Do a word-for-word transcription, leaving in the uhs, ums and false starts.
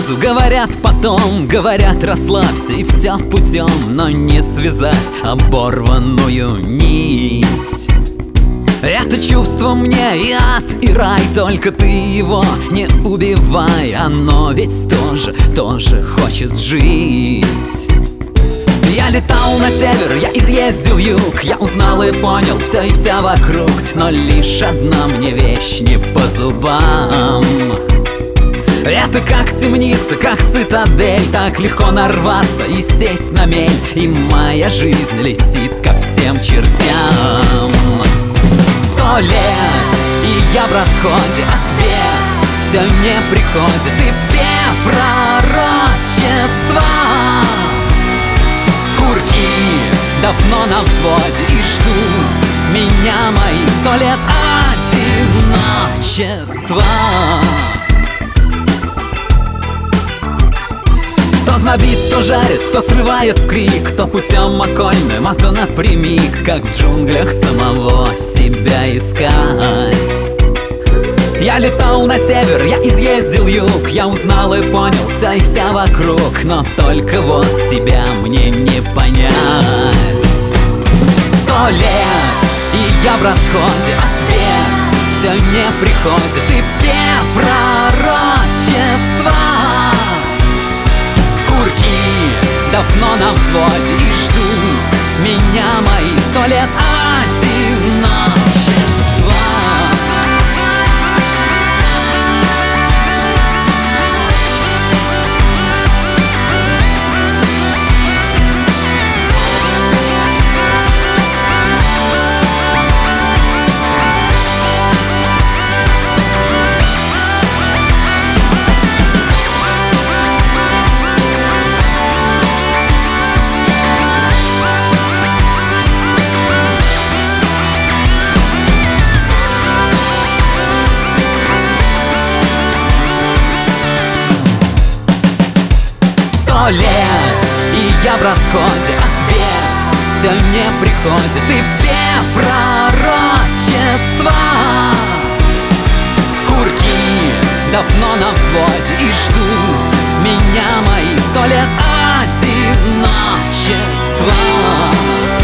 сразу, говорят потом, говорят расслабься и все путем, но не связать оборванную нить. Это чувство мне и ад, и рай, только ты его не убивай. Оно ведь тоже, тоже хочет жить. Я летал на север, я изъездил юг, я узнал и понял все и вся вокруг, но лишь одна мне вещь не по зубам. Это как темница, как цитадель, так легко нарваться и сесть на мель, и моя жизнь летит ко всем чертям. Сто лет, и я в расходе, ответ все не приходит, и все пророчества курки давно на взводе и ждут меня мои сто лет одиночества. То знобит, то жарит, то срывает в крик, то путем окольным, а то напрямик, как в джунглях самого себя искать. Я летал на север, я изъездил юг, я узнал и понял вся и вся вокруг, но только вот тебя мне не понять. Сто лет, и я в расходе, ответ все не приходит, и все пророчества курки давно на взводе и ждут меня мои сто лет одиночества. Сто лет, и я в расходе, ответ все не приходит, и все пророчества курки давно на взводе и ждут меня мои сто лет одиночества.